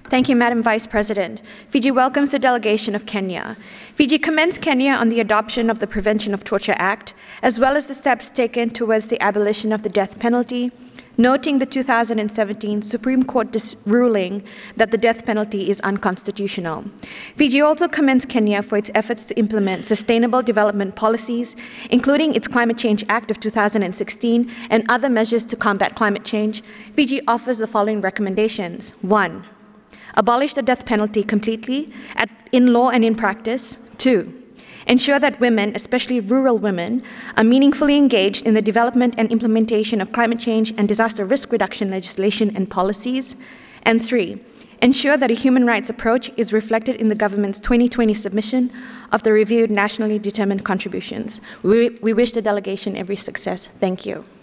Thank you, Madam Vice President. Fiji welcomes the delegation of Kenya. Fiji commends Kenya on the adoption of the Prevention of Torture Act, as well as the steps taken towards the abolition of the death penalty, noting the 2017 Supreme Court ruling that the death penalty is unconstitutional. Fiji also commends Kenya for its efforts to implement sustainable development policies, including its Climate Change Act of 2016 and other measures to combat climate change. Fiji offers the following recommendations. 1. Abolish the death penalty completely in law and in practice. 2. Ensure that women, especially rural women, are meaningfully engaged in the development and implementation of climate change and disaster risk reduction legislation and policies. And 3. Ensure that a human rights approach is reflected in the government's 2020 submission of the reviewed nationally determined contributions. We wish the delegation every success. Thank you.